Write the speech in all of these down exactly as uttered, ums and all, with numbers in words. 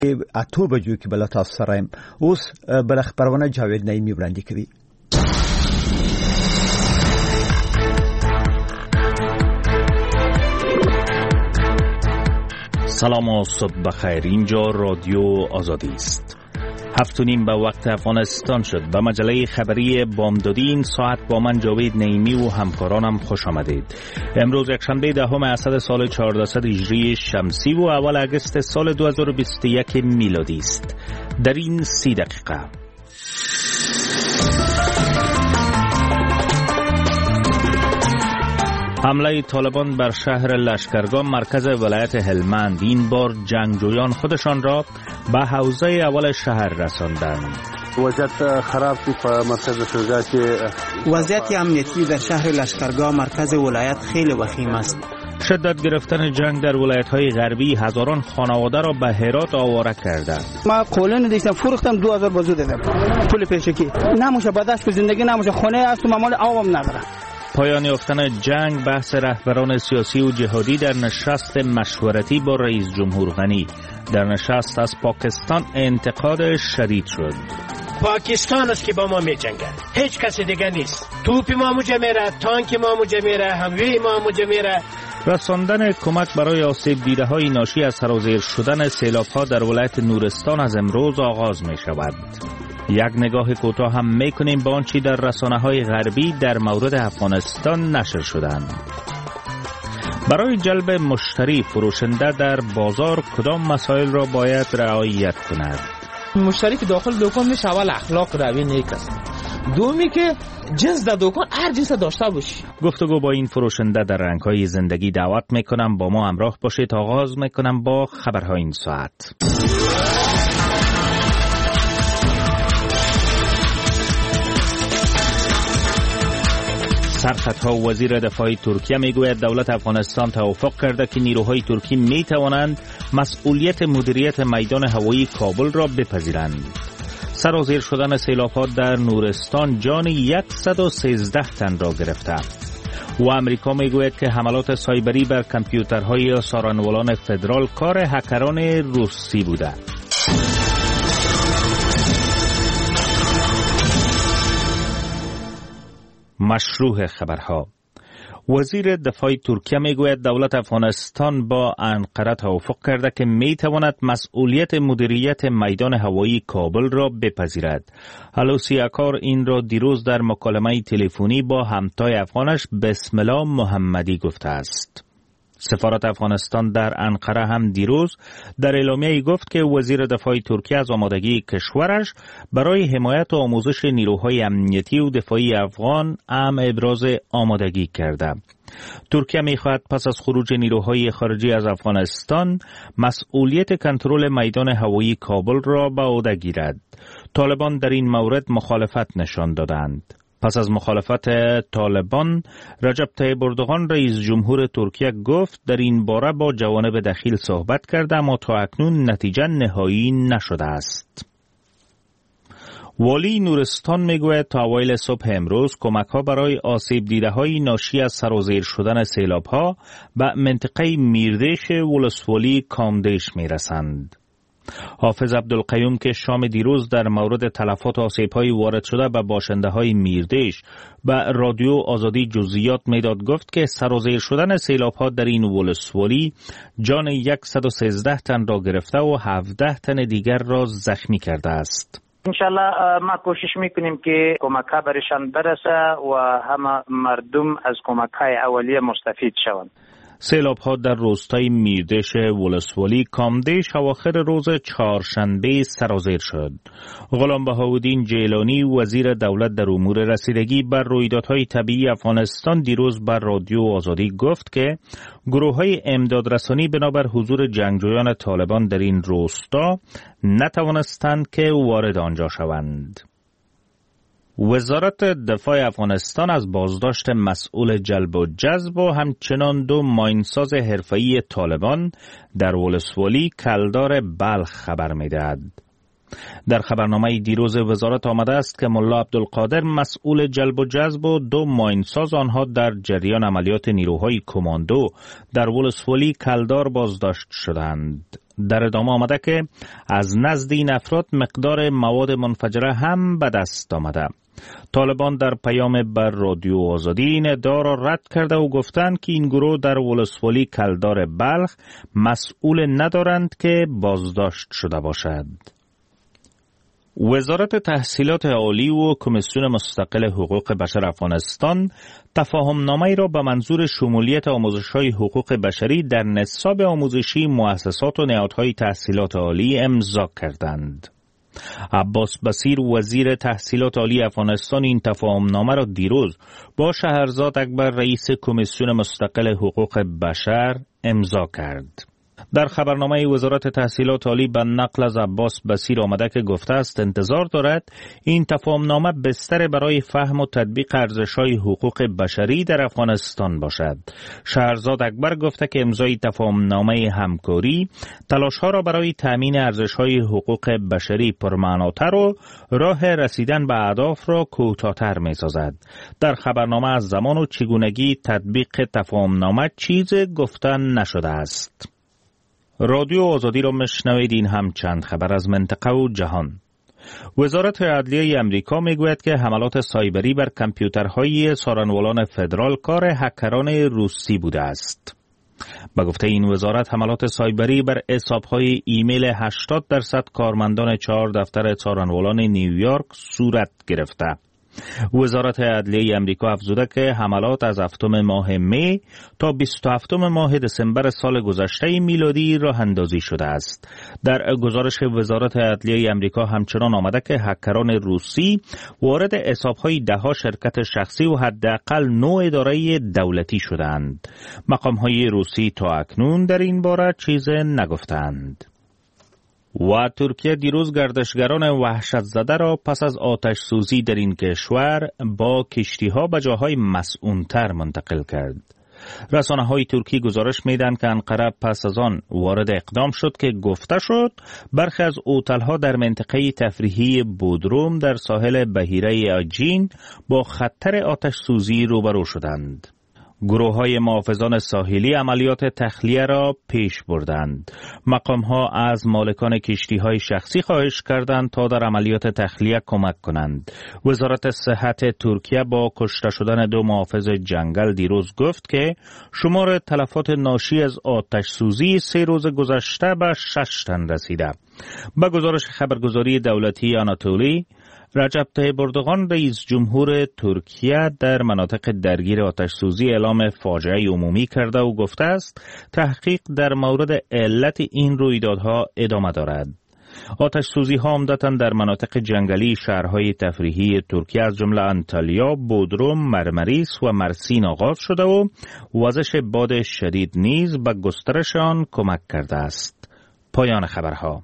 اتو بجو که بلا تاسو سره يم اوس بل خبرونه جاوید نعیمی وړاندې کوي. سلام و صبح بخیر. اینجا رادیو آزادی است. هفت و نیم به وقت افغانستان شد. به مجله خبری بامدادی این ساعت با من جاوید نعیمی و همکارانم خوش آمدید. امروز یکشنبه دهم اسد سال چهاردهصد هجری شمسی و اول اگست سال دو هزار و بیست و یک میلادی است. در این سی دقیقه حمله طالبان بر شهر لشکرگاه مرکز ولایت هلمند. این بار جنگجویان خودشان را به حوزه اول شهر رساندند. وضعیت خراب شد په مرکز شجاع کې. وضعیت امنیتی در شهر لشکرگاه مرکز ولایت خیلی وخیم است. شدت گرفتن جنگ در ولایت‌های غربی هزاران خانواده را به هرات آواره کرده. ما قولن دیدم فروختم دو هزار بازو دادم پول پیشکی نموشه بدش به زندگی نموشه خونه است و مال عوام نداره. پایان یافتن جنگ بحث رهبران سیاسی و جهادی در نشست مشورتی با رئیس جمهور غنی. در نشست از پاکستان انتقاد شدید شد. پاکستان است که با ما می جنگه، هیچ کسی دیگه نیست. توپ ما موجه میره، تانک ما موجه میره، حمله ما موجه میره. رساندن کمک برای آسیب دیده های ناشی از سرازیر شدن سیلاب ها در ولایت نورستان از امروز آغاز می شود. یک نگاه کوتاه هم میکنیم به آنچه در رسانه‌های غربی در مورد افغانستان نشر شدند. برای جلب مشتری فروشنده در بازار کدام مسائل را باید رعایت کند؟ مشتری که داخل دکان میشه اول اخلاق روی نیک است. دومی که جنس در دکان هر جنس داشته باشی. گفتگو با این فروشنده در رنگ‌های زندگی دعوت میکنم با ما همراه باشید. آغاز میکنم با خبرهای این ساعت. سرخطها وزیر دفاع ترکیه میگوید دولت افغانستان توافق کرده که نیروهای ترکی میتوانند مسئولیت مدیریت میدان هوایی کابل را بپذیرند. سرازیر شدن سیلاب‌ها در نورستان جان صد و سیزده تن را گرفته و امریکا میگوید که حملات سایبری بر کامپیوترهای سارنوالان فدرال کار هکران روسی بوده. مشروع خبرها. وزیر دفاع ترکیه میگوید دولت افغانستان با انقره توافق کرده که میتواند مسئولیت مدیریت میدان هوایی کابل را بپذیرد. هلوسی اکار این را دیروز در مکالمه تلفنی با همتای افغانش بسم الله محمدی گفته است. سفارت افغانستان در انقره هم دیروز در اعلامیه‌ای گفت که وزیر دفاع ترکیه از آمادگی کشورش برای حمایت و آموزش نیروهای امنیتی و دفاعی افغان هم ابراز آمادگی کرده. ترکیه می‌خواهد پس از خروج نیروهای خارجی از افغانستان مسئولیت کنترل میدان هوایی کابل را به عهده گیرد. طالبان در این مورد مخالفت نشان دادند. پس از مخالفت طالبان، رجب طیب اردوغان رئیس جمهور ترکیه گفت در این باره با جوانب دخیل صحبت کرده اما تا اکنون نتیجه نهایی نشده است. والی نورستان میگوید تا اوایل صبح امروز کمک‌ها برای آسیب دیده‌های ناشی از سرازیر شدن سیلاب‌ها به منطقه میردیش ولسوالی کامدیش میرسند. حافظ عبدالقیوم که شام دیروز در مورد تلفات آسیب‌های وارد شده به باشنده‌های میردیش به رادیو آزادی جزئیات میداد گفت که سرازیر شدن سیلاب‌ها در این ولسوالی جان صد و سیزده تن را گرفته و هفده تن دیگر را زخمی کرده است. انشالله ما کوشش میکنیم که کمک‌ها برشان برسه و همه مردم از کمک‌های اولیه مستفید شوند. سیلاب‌ها در روستای میردیش ولسوالی کامدیش اواخر روز چهارشنبه سرازیر شد. غلام بهاءالدین جیلانی وزیر دولت در امور رسیدگی بر رویدادهای طبیعی افغانستان دیروز بر رادیو آزادی گفت که گروه‌های امدادرسانی بنابر حضور جنگجویان طالبان در این روستا نتوانستند که وارد آنجا شوند. وزارت دفاع افغانستان از بازداشت مسئول جلب و جذب و همچنان دو ماینساز حرفه‌ای طالبان در ولسوالی کلدار بلخ خبر می‌دهد. در خبرنامه دیروز وزارت آمده است که ملا عبدالقادر مسئول جلب و جذب و دو ماینساز آنها در جریان عملیات نیروهای کماندو در ولسوالی کلدار بازداشت شدند. در ادامه آمده که از نزد این افراد مقدار مواد منفجره هم به دست آمده. طالبان در پیام بر رادیو آزادی این ادعا را رد کرده و گفتند که این گروه در ولسوالی کلدار بلخ مسئول ندارند که بازداشت شده باشد. وزارت تحصیلات عالی و کمیسیون مستقل حقوق بشر افغانستان تفاهمنامه‌ای را به منظور شمولیت آموزش‌های حقوق بشری در نصاب آموزشی مؤسسات و نهادهای تحصیلات عالی امضا کردند. عباس بصیر وزیر تحصیلات عالی افغانستان این تفاهمنامه را دیروز با شهرزاد اکبر رئیس کمیسیون مستقل حقوق بشر امضا کرد. در خبرنامه وزارت تحصیلات عالی به نقل از عباس بصیر آمده که گفته است انتظار دارد این تفاهمنامه بستر برای فهم و تطبیق ارزش‌های حقوق بشری در افغانستان باشد. شهرزاد اکبر گفته که امضای تفاهمنامه همکاری تلاش‌ها را برای تأمین ارزش‌های حقوق بشری پرمعناتر و راه رسیدن به اهداف را کوتاه‌تر می‌سازد. در خبرنامه از زمان و چگونگی تطبیق تفاهمنامه چیز گفته نشده است. رادیو آزادی را مشنوید. این هم چند خبر از منطقه و جهان. وزارت عدلیه امریکا میگوید که حملات سایبری بر کامپیوترهای سارنوالان فدرال کار هکران روسی بوده است. به گفته این وزارت حملات سایبری بر حسابهای ایمیل هشتاد درصد کارمندان چهار دفتر سارنوالان نیویورک صورت گرفته. وزارت عدلیه امریکا افزوده که حملات از هفتم ماه می تا بیست و هفتم ماه دسامبر سال گذشته میلادی راه اندازی شده است. در گزارش وزارت عدلیه امریکا همچنان آمده که هکران روسی وارد حساب‌های ده‌ها شرکت شخصی و حداقل نه اداره دولتی شدند. مقام‌های روسی تا اکنون در این باره چیز نگفتند. و ترکیه دیروز گردشگران وحشت زده را پس از آتش سوزی در این کشور با کشتی‌ها به جاهای مسئول‌تر منتقل کرد. رسانه‌های ترکی گزارش می‌دهند که انقره پس از آن وارد اقدام شد که گفته شد برخی از هتل‌ها در منطقه تفریحی بودروم در ساحل بحیره آجین با خطر آتش سوزی روبرو شدند. گروه‌های محافظان ساحلی عملیات تخلیه را پیش بردند. مقام‌ها از مالکان کشتی‌های شخصی خواهش کردند تا در عملیات تخلیه کمک کنند. وزارت صحت ترکیه با کشته شدن دو محافظ جنگل دیروز گفت که شمار تلفات ناشی از آتش سوزی سه روز گذشته به شش تن رسیده. با گزارش خبرگزاری دولتی آناتولی، رجب طیب اردوغان رئیس جمهور ترکیه در مناطق درگیر آتش سوزی اعلام فاجعه عمومی کرده و گفته است تحقیق در مورد علت این رویدادها ادامه دارد. آتش سوزی ها عمدتاً در مناطق جنگلی شهرهای تفریحی ترکیه از جمله انتالیا، بودروم، مرمریس و مرسین آغاز شده و وزش باد شدید نیز به گسترش آن کمک کرده است. پایان خبرها.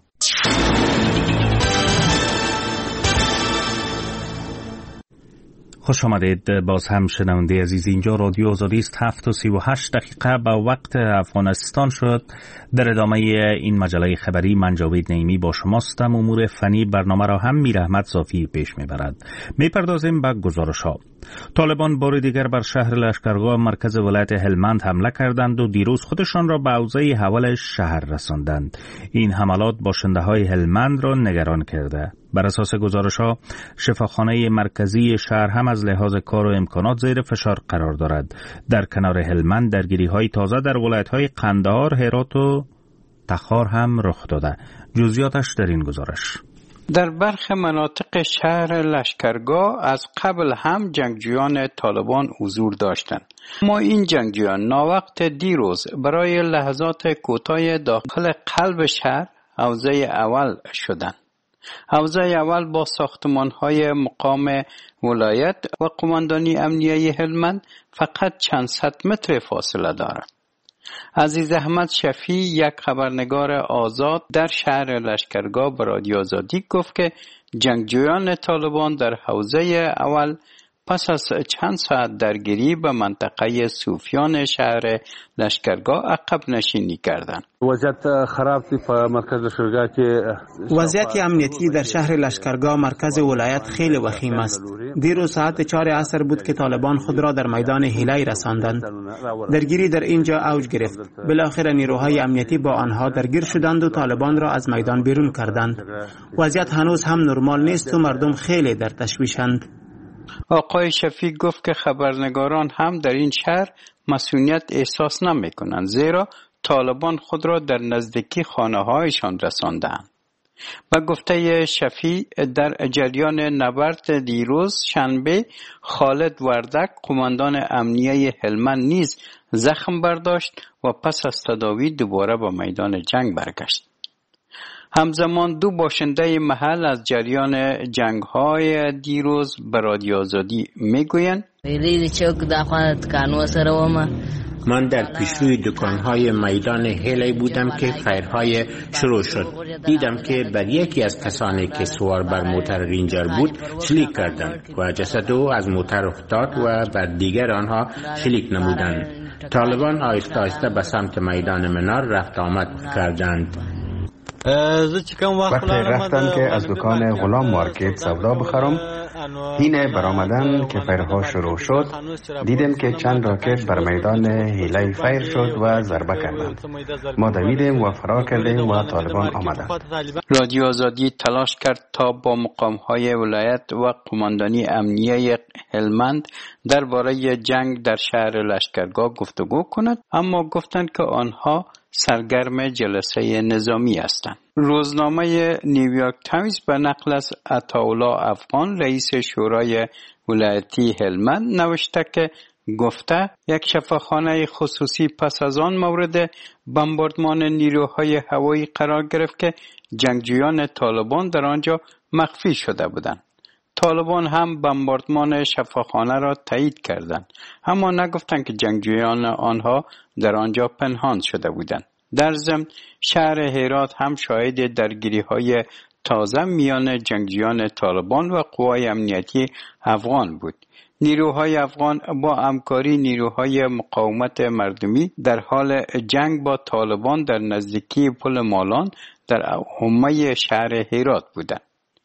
خوش آمدید. باز هم شنونده عزیز، اینجا رادیو آزادی است. هفت و سی و هشت دقیقه به وقت افغانستان شد. در ادامه این مجله خبری من جاوید نعیمی با شماستم. امور فنی برنامه را هم میر احمد صافی پیش میبرد. میپردازیم به گزارش ها. طالبان بار دیگر بر شهر لشکرگاه مرکز ولایت هلمند حمله کردند و دیروز خودشان را به حوزه حول شهر رساندند. این حملات باشنده های هلمند را نگران کرده. بر اساس گزارش ها شفاخانه مرکزی شهر هم از لحاظ کار و امکانات زیر فشار قرار دارد. در کنار هلمند درگیری های تازه در ولایت های قندهار، هرات و تخار هم رخ داده. جزئیاتش در این گزارش. در برخی مناطق شهر لشکرگاه از قبل هم جنگجویان طالبان حضور داشتند، اما این جنگجویان ناوقت دیروز برای لحظات کوتاه داخل قلب شهر حوزه اول شدند. حوزه اول با ساختمان‌های مقام ولایت و قماندانی امنیه هلمند فقط چند صد متر فاصله دارد. عزیز احمد شفیع، یک خبرنگار آزاد در شهر لشکرگاه، به رادیو آزادی گفت که جنگجویان طالبان در حوزه اول پس از چند ساعت درگیری به منطقه صوفیان شهر لشکرگاه عقب نشینی کردند. وضعیت خراب دی په مرکز شورگاه کې وضعیت امنیتی در شهر لشکرگاه مرکز ولایت خیلی وخیم است. دیروز ساعت چهار عصر بود که طالبان خود را در میدان هیلای رساندند. درگیری در اینجا اوج گرفت. بالاخره نیروهای امنیتی با آنها درگیر شدند و طالبان را از میدان بیرون کردند. وضعیت هنوز هم نرمال نیست و مردم خیلی در تشویشند. آقای شفیق گفت که خبرنگاران هم در این شهر مسئولیت احساس نمی کنند، زیرا طالبان خود را در نزدیکی خانه هایشان رساندند. و گفته شفیع در جریان نبرد دیروز شنبه خالد وردک قماندان امنیه هلمند نیز زخم برداشت و پس از تداوی دوباره به میدان جنگ برگشت. همزمان دو باشنده محل از جریان جنگ های دیروز به رادیو آزادی میگویند من در پیشروی دکانهای میدان هیلی بودم که فایرهای شروع شد. دیدم که بر یکی از کسانی که سوار بر موتر رینجر بود شلیک کردند و جسد او از موتر افتاد و بر دیگر آنها شلیک نمودند. طالبان آهسته آهسته به سمت میدان منار رفت آمد کردند. وقتی رفتم که از دکان غلام مارکت سودا بخرم، اینه برآمدن که فیرها شروع شد. دیدم که چند راکت بر میدان هیلای فیر شد و ضربه کردند. ما دویدیم و فرار کردیم و طالبان آمدند. رادیو آزادی تلاش کرد تا با مقام‌های ولایت و قماندانی امنیه هلمند درباره جنگ در شهر لشکرگاه گفتگو کند، اما گفتند که آنها سرگرم جلسه نظامی هستند. روزنامه نیویورک تایمز به نقل از عطاالله افغان رئیس شورای ولایتی هلمند نوشته که گفته یک شفاخانه خصوصی پس از آن مورد بمباردمان نیروهای هوایی قرار گرفت که جنگجویان طالبان در آنجا مخفی شده بودند. طالبان هم بمباردمان شفاخانه را تایید کردند، اما نگفتند که جنگجویان آنها در آنجا پنهان شده بودند. در ضمن شهر هرات هم شاهد درگیری‌های تازه میان جنگجویان طالبان و قوای امنیتی افغان بود. نیروهای افغان با همکاری نیروهای مقاومت مردمی در حال جنگ با طالبان در نزدیکی پل مالان در حومه شهر هرات بودند.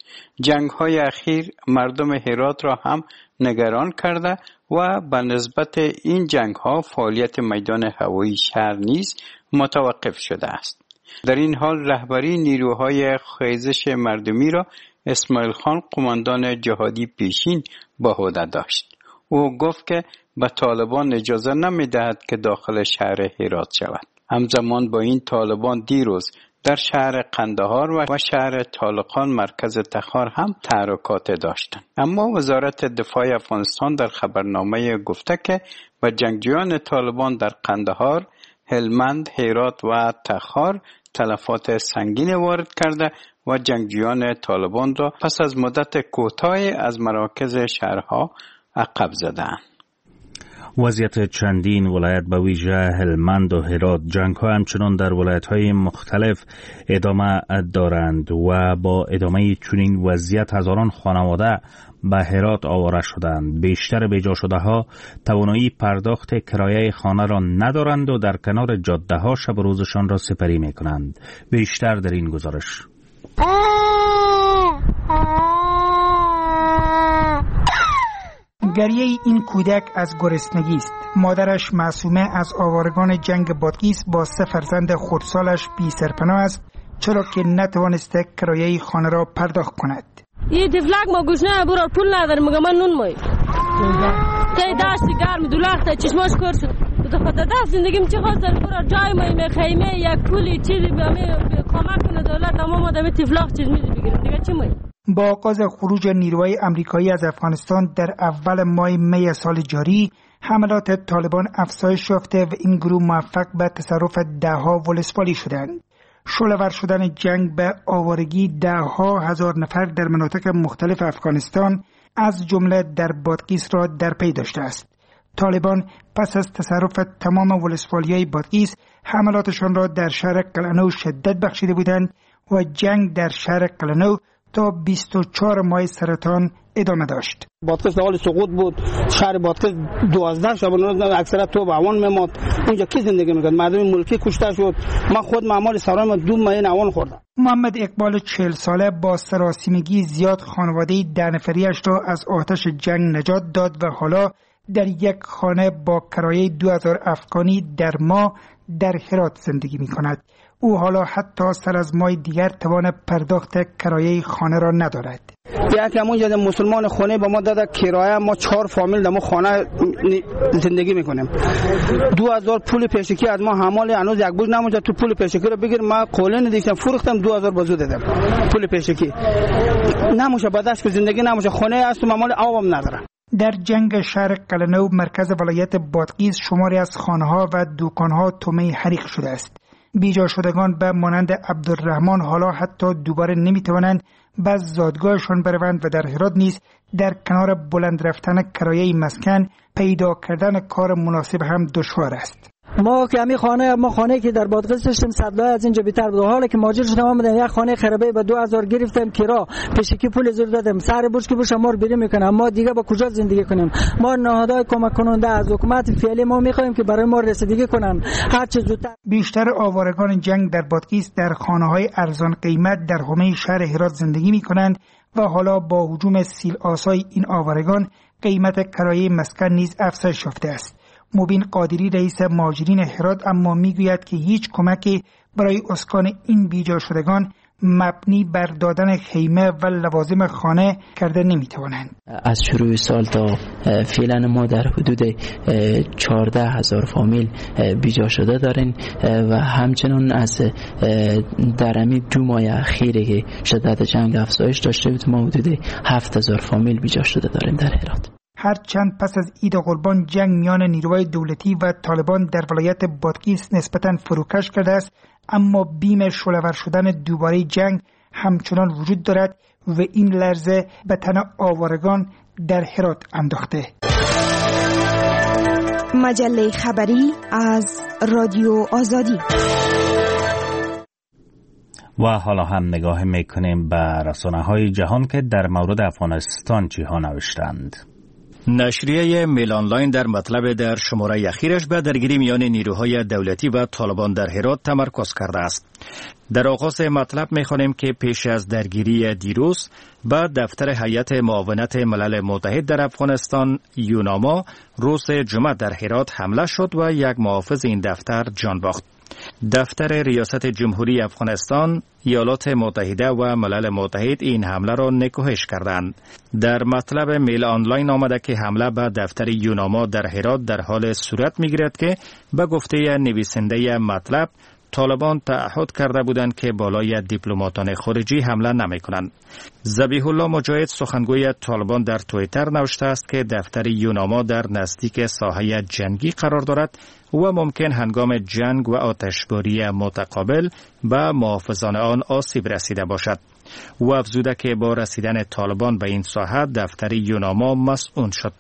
جنگ‌های اخیر مردم هرات را هم نگران کرده و به نسبت این جنگ‌ها فعالیت میدان هوایی شهر نیز متوقف شده است. در این حال رهبری نیروهای خیزش مردمی را اسماعیل خان قماندان جهادی پیشین به عهده داشت. او گفت که به طالبان اجازه نمی‌دهد که داخل شهر هرات شود. همزمان با این طالبان دیروز در شهر قندهار و شهر طالقان مرکز تخار هم تحرکات داشتند. اما وزارت دفاع افغانستان در خبرنامه گفته که به جنگجویان طالبان در قندهار، هلمند، هرات و تخار تلفات سنگین وارد کرده و جنگجویان طالبان را پس از مدت کوتاهی از مراکز شهرها عقب زدند. وضعیت چندین ولایت به ویژه هلمند و هرات جنگ ها همچنان در ولایت های مختلف ادامه دارند و با ادامه چنین وضعیت هزاران خانواده به هرات آواره شدند. بیشتر بیجا شده ها توانایی پرداخت کرایه خانه را ندارند و در کنار جاده ها شب و روزشان را سپری می کنند. بیشتر در این گزارش. گریه این کودک از گرسنگی است. مادرش معصومه از آوارگان جنگ بادغیس با سه فرزند خردسالش بی سرپناه است، چرا که نتوانسته کرایه خانه را پرداخت کند. یه دفلک ما گوشنه برار پول ندارم، مگه من نون مایی تی داشتی گرم دولخ تا چشماش کار شد تو خدا دست زندگیم چه خواست برار جای مایی می خیمه یک پولی چیزی به کمک کنه دولت، اما ما دمی تفلاق چیز میدی بگیرم دیگه چی مایی. با آغاز خروج نیروهای آمریکایی از افغانستان در اول ماه می سال جاری، حملات طالبان افزایش یافته و این گروه موفق به تصرف دهها ولسوالی شدند. شعله‌ور شدن جنگ به آوارگی دهها هزار نفر در مناطق مختلف افغانستان از جمله در بادغیس را در پی داشته است. طالبان پس از تصرف تمام ولسوالی‌های بادغیس حملاتشان را در شهر قلعه‌نو شدت بخشیده بودند و جنگ در شهر قلعه‌نو تا بیست و چهار ماه سرطان ادامه داشت. بادغیس در حال سقوط بود. شهر بادغیس دوازده شب روز اکثرا تو به عوان میموند. اونجا کی زندگی میکرد؟ مردم ملکی کشته شد. من خود معمال سرام دو ماه عوان خوردم. محمد اقبال چهل ساله با سراسیمگی زیاد خانواده ده نفریش را از آتش جنگ نجات داد و حالا در یک خانه با کرایه دو هزار افغانی در ماه در هرات زندگی می کند. او حالا حتی سر از ماه دیگر توان پرداخت کرایه خانه را ندارد. یک همونجا مسلمان خانه با ما داده کرایه، ما چهار فامیل در ما خانه زندگی میکنیم. دو هزار پول پیشکی از ما حمال هنوز یک بوج نمونده. تو پول پیشکی رو بگیر، ما قولن دیشتم فروختم دو هزار بازو دادم پول پیشکی. نموشه بدش که زندگی نموشه، خانه است و مال آبم نداره. در جنگ شهر قلنو مرکز ولایت بادغیس شماری از خانه‌ها و دکان‌ها طمع حریق شده است. بیجا شدگان به مانند عبدالرحمن حالا حتی دوباره نمیتوانند به زادگاهشان بروند و در هرات نیز در کنار بلند رفتن کرایه مسکن پیدا کردن کار مناسب هم دشوار است. ما که همین خانه ما خانه که در بادغیس داشتیم صدلای از اینجا بیتر بود. حالا که ماجر شدم آمدن یک خانه خرابه به دو هزار گرفتم کرا، پیشکی پول زور دادم، سر برج که برش ما رو بیرون میکنم. ما دیگه با کجا زندگی کنیم؟ ما نهادهای کمک کننده از حکومت فعلی ما میخوایم که برای ما رسیدگی کنن هر چه زودتر. بیشتر آوارگان جنگ در بادغیس در خانه‌های ارزان قیمت در حومه شهر هرات زندگی میکنند و حالا با هجوم سیل آسای این آوارگان قیمت کرایه مسکن نیز افزایش یافته است. مبین قادری رئیس مهاجرین هرات اما میگوید که هیچ کمکی برای اسکان این بیجا شدگان مبنی بر دادن خیمه و لوازم خانه کرده نمیتوانند. از شروع سال تا فعلا ما در حدود چهارده هزار فامیل بیجا شده داریم و همچنین از در همین دو ماه اخیر که شدت جنگ افزایش داشته بود ما حدود هفت هزار فامیل بیجا شده داریم در هرات. هر چند پس از عید قربان جنگ میان نیروهای دولتی و طالبان در ولایت بادغیس نسبتاً فروکش کرده است، اما بیم شعله‌ور شدن دوباره جنگ همچنان وجود دارد و این لرزه به تن آوارگان در هرات انداخته. مجله خبری از رادیو آزادی. و حالا هم نگاه میکنیم به رسانه‌های جهان که در مورد افغانستان چیها نوشتند. نشریه میل آنلاین در مطلب در شماره اخیرش به درگیری میان نیروهای دولتی و طالبان در هرات تمرکز کرده است. در آغاز مطلب می‌خوانیم که پیش از درگیری دیروز به دفتر هیئت معاونت ملل متحد در افغانستان یوناما روز جمعه در هرات حمله شد و یک محافظ این دفتر جان باخت. دفتر ریاست جمهوری افغانستان، ایالات متحده و ملل متحد این حمله را نکوهش کردند. در مطلب میل آنلاین آمده که حمله به دفتر یوناما در هرات در حال صورت می‌گیرد که به گفته نویسنده مطلب طالبان تعهد کرده بودند که بالای دیپلماتان خارجی حمله نمی‌کنند. ذبیح الله مجاهد سخنگوی طالبان در توییتر نوشته است که دفتر یوناما در نزدیک ساحه جنگی قرار دارد و ممکن هنگام جنگ و آتشباری متقابل به محافظان آن آسیب رسیده باشد. و افزوده که با رسیدن طالبان به این ساحه دفتر یوناما مسئول شد.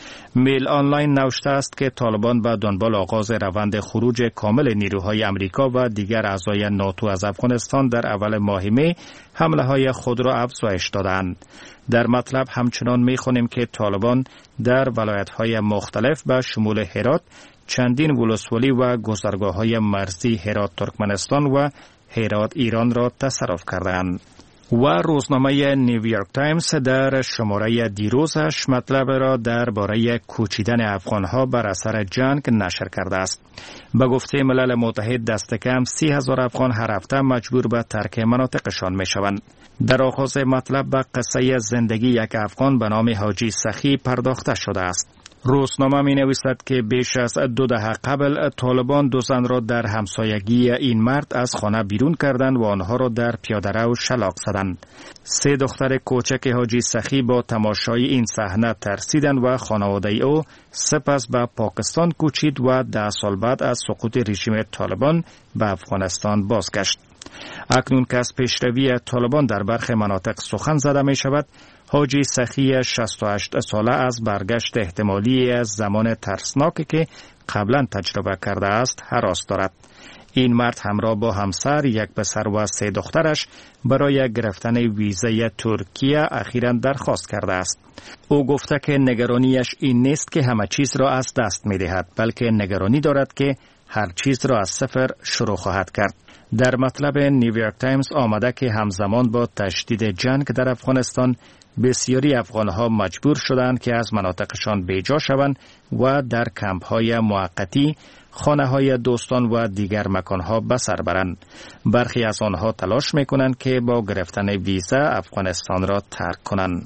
میل آنلاین نوشته است که طالبان به دنبال آغاز روند خروج کامل نیروهای امریکا و دیگر اعضای ناتو از افغانستان در اول ماه می حمله های خود را افزایش دادند. در مطلب همچنان می‌خوانیم که طالبان در ولایت‌های مختلف به شمول هرات چندین ولسوالی و گذرگاه‌های مرزی هرات ترکمنستان و هرات ایران را تصرف کردند. و روزنامه نیویورک تایمز در شماره دیروزش مطلب را درباره کوچیدن افغانها بر اثر جنگ نشر کرده است. به گفته ملل متحد دست کم سی هزار افغان هر هفته مجبور به ترک مناطقشان می شوند. در آغاز مطلب به قصه زندگی یک افغان به نام حاجی سخی پرداخته شده است. روزنامه می نویسد که بیش از دو دهه قبل طالبان دو زن را در همسایگی این مرد از خانه بیرون کردند و آنها را در پیاده‌رو شلاق زدند. سه دختر کوچک حاجی سخی با تماشای این صحنه ترسیدند و خانواده او سپس به پاکستان کوچید و ده سال بعد از سقوط رژیم طالبان به افغانستان بازگشت. اکنون که از پیشروی طالبان در برخی مناطق سخن زده می شود، حاجی سخی شصت و هشت ساله از برگشت احتمالی از زمان ترسناکی که قبلا تجربه کرده است هراس دارد. این مرد همراه با همسر، یک پسر و سه دخترش برای گرفتن ویزای ترکیه اخیراً درخواست کرده است. او گفته که نگرانیش این نیست که همه چیز را از دست می دهد، بلکه نگرانی دارد که هر چیز را از صفر شروع خواهد کرد. در مطلب نیویورک تایمز آمده که همزمان با تشدید جنگ در افغانستان بسیاری افغانها مجبور شدند که از مناطقشان بیجا شوند و در کمپ‌های موقتی، خانه‌های دوستان و دیگر مکانها به سر برند. برخی از آنها تلاش می‌کنند که با گرفتن ویزا افغانستان را ترک کنند.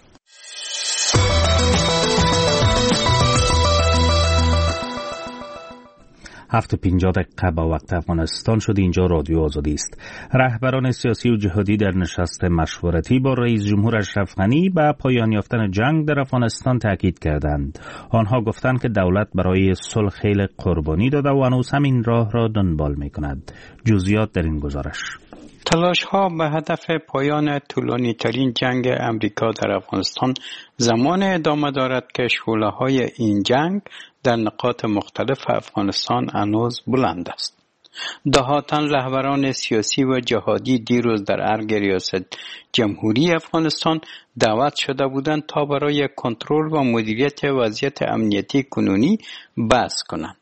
هفت پنجاه دقیقه با وقت افغانستان شد. اینجا رادیو آزادی است. رهبران سیاسی و جهادی در نشست مشورتی با رئیس جمهور اشرف غنی به پایان یافتن جنگ در افغانستان تاکید کردند. آنها گفتند که دولت برای صلح خیلی قربانی داده و هنوز همین راه را دنبال می‌کند. جزئیات در این گزارش. تلاش ها به هدف پایان طولانی ترین جنگ امریکا در افغانستان زمان ادامه دارد که شعله های این جنگ در نقاط مختلف افغانستان هنوز بلند است. دهاتن رهبران سیاسی و جهادی دیروز در ارگ ریاست جمهوری افغانستان دعوت شده بودند تا برای کنترل و مدیریت وضعیت امنیتی کنونی بحث کنند.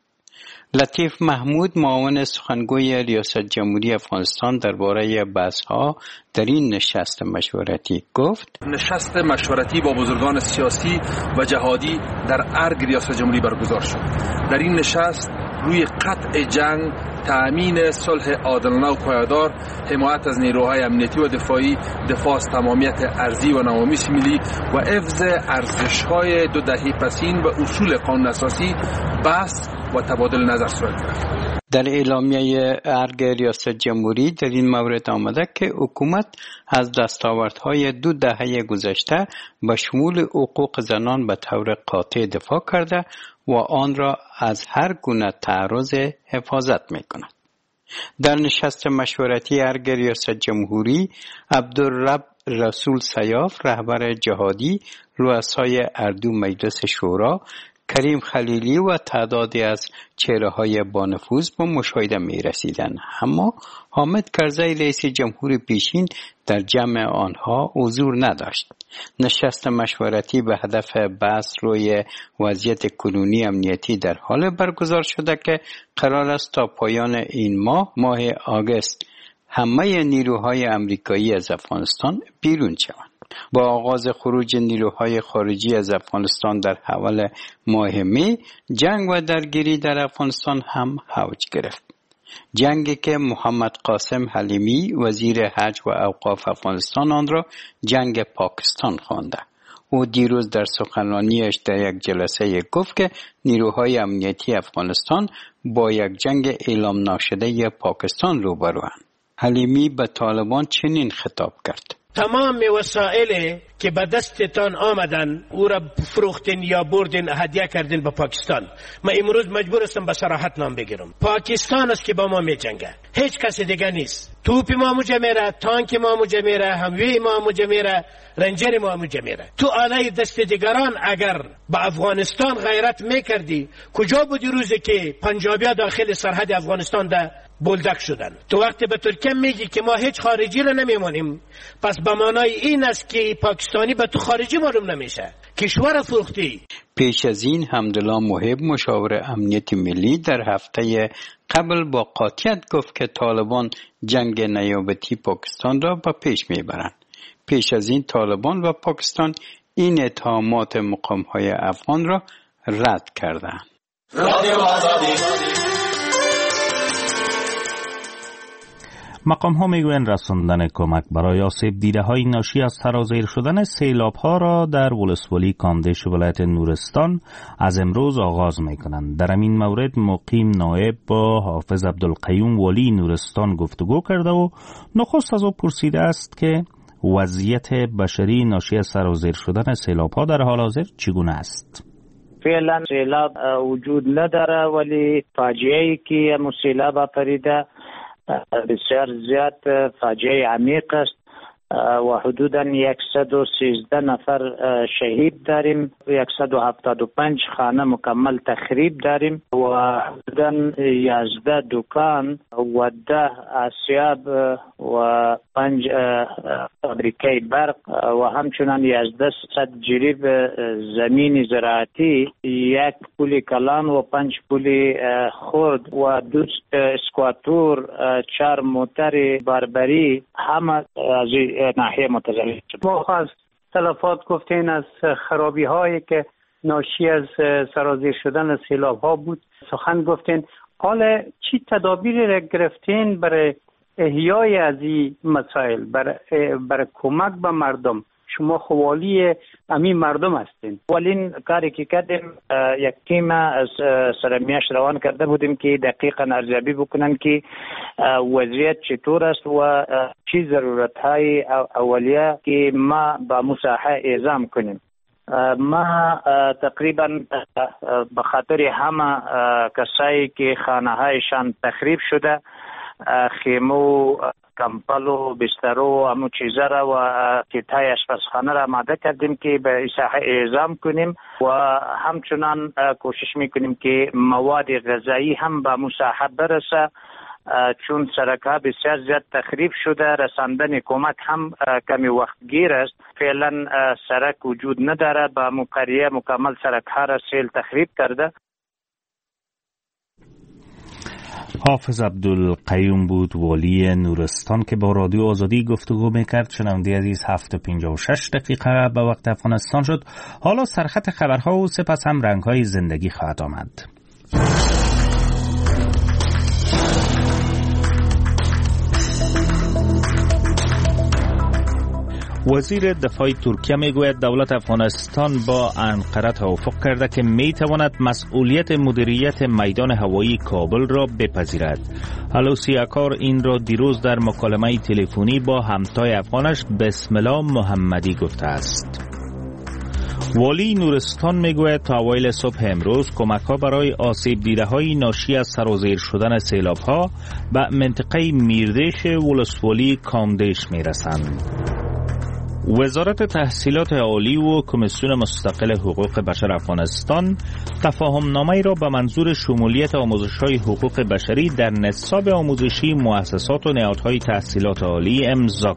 لطیف محمود معاون سخنگوی ریاست جمهوری افغانستان درباره بحث‌ها در این نشست مشورتی گفت: نشست مشورتی با بزرگان سیاسی و جهادی در ارگ ریاست جمهوری برگزار شد. در این نشست روی قطع جنگ، تأمین صلح عادلانه و پایدار، حمایت از نیروهای امنیتی و دفاعی، دفاع از تمامیت ارضی و نوامیس ملی و حفظ ارزش‌های دو دهه پسین و اصول قانون اساسی بحث و تبادل نظر صورت گرفت. در اعلامیه ارگ ریاست جمهوری در این مورد آمده که حکومت از دستاوردهای دو دهه گذشته به شمول حقوق زنان به طور قاطع دفاع کرده و آن را از هر گونه تعرض حفاظت می کند. در نشست مشورتی ارگ ریاست جمهوری، عبدالرب رسول سیاف رهبر جهادی، رؤسای اردو مجلس شورا، کریم خلیلی و تعدادی از چهره‌های با نفوذ به مشاهده می رسیدند. اما حامد کرزی رئیس جمهور پیشین در جمع آنها حضور نداشت. نشست مشورتی به هدف بحث روی وضعیت کنونی امنیتی در حال برگزار شده که قرار است تا پایان این ماه ماه آگوست همه نیروهای امریکایی از افغانستان بیرون شوند. با آغاز خروج نیروهای خارجی از افغانستان در اول ماه می، جنگ و درگیری در افغانستان هم اوج گرفت. جنگی که محمد قاسم حلیمی وزیر حج و اوقاف افغانستان آن را جنگ پاکستان خوانده. او دیروز در سخنرانیش در یک جلسه گفت که نیروهای امنیتی افغانستان با یک جنگ اعلام نشده پاکستان روبروند. حلیمی به طالبان چنین خطاب کرد: تمام وسایلی که به دستتان آمدن او را فروختین یا بردین هدیه کردین به پاکستان. من امروز مجبور هستم به صراحت نام بگیرم. پاکستان است که با ما می جنگه، هیچ کسی دیگه نیست. توپ ما موجه میره، تانک ما موجه میره، هموی ما موجه میره، رنجر ما موجه میره. تو آله دست دیگران اگر به افغانستان غیرت میکردی، کجا بودی روزی که پنجابیا داخل سرحد افغانستان ده بلدک شدن؟ تو وقتی به ترکیه میگی که ما هیچ خارجی رو نمیمونیم، پس به معنای این است که پاکستانی به تو خارجی معلوم نمیشه، کشور فروختی. پیش از این حمدالله محب مشاور امنیت ملی در هفته قبل با قاطعیت گفت که طالبان جنگ نیابتی پاکستان را به پیش میبرند. پیش از این طالبان و پاکستان این اتهامات مقام‌های افغان را رد کردند. مقام ها میگویند رساندن کمک برای آسیب دیده های ناشی از سرازیر شدن سیلاب ها را در ولسوالی کاندش ولایت نورستان از امروز آغاز می کنند. در این مورد مقیم نایب با حافظ عبدالقیوم ولی نورستان گفتگو کرده و نخست از او پرسیده است که وضعیت بشری ناشی از سرازیر شدن سیلاب ها در حال حاضر چگونه است؟ فعلا سیلاب وجود نداره، ولی فاجعه‌ای که سیلاب آفریده بسیار زیاد فاجعه عمیق است. و حدوداً صد و سیزده نفر شهید داریم، صد و هفتاد و پنج خانه مکمل تخریب داریم و حدوداً یازده دکان و ده اسیاب و پنج فابریکه برق و همچنان یازده صد جریب زمین زراعتی، یک پل کلان و پنج پل خرد و دو اسکواتور، چهار موتر بربری همه از ناحیه متضرر شد. ما از تلفات گفتین از خرابی هایی که ناشی از سرازیر شدن سیلاب ها بود سخن گفتین. حالا چی تدابیر را گرفتین برای احیای از این مسائل، برای, برای کمک به مردم؟ شما خوالی امی مردم هستین. اولین کاری که کردیم یک تیم از سرمیاش روان کرده بودیم که دقیقاً ارزیابی بکنن که وضعیت چطور است و چی ضرورت های اولیه که ما با مساحه اعزام کنیم. ما تقریبا به خاطر همه کسایی که خانه هایشان تخریب شده، خیمو، کمپل و بستر و همو چیزا را و کیتای آشپزخانه را آماده کردیم که به ساحه اعزام کنیم و همچنان کوشش میکنیم که مواد غذایی هم به مساحه برسه، چون سرک ها بسیار زیاد تخریب شده، رساندن کمک هم کمی وقت گیر است. فعلا سرک وجود نداره، با مقریه مکمل سرک ها را سیل تخریب کرده. حافظ عبدالقیوم بود، والی نورستان، که با رادیو آزادی گفتگو میکرد. شنونده عزیز، هفت و پنجاه و شش دقیقه به وقت افغانستان شد. حالا سرخط خبرها و سپس هم رنگهای زندگی خواهد آمد. وزیر دفاع ترکیه میگوید دولت افغانستان با انقره توافق کرده که میتواند مسئولیت مدیریت میدان هوایی کابل را بپذیرد. هلوسی اکار این را دیروز در مکالمه تلفنی با همتای افغانش بسم الله محمدی گفته است. والی نورستان میگوید تا اوایل صبح امروز کمک ها برای آسیب دیده های ناشی از سرازیر شدن سیلاب ها به منطقه میردیش ولسوالی کامدیش میرسند. وزارت تحصیلات عالی و کمیسیون مستقل حقوق بشر افغانستان تفاهمنامه‌ای را به منظور شمولیت آموزش‌های حقوق بشری در نصاب آموزشی مؤسسات و نهادهای تحصیلات عالی امضا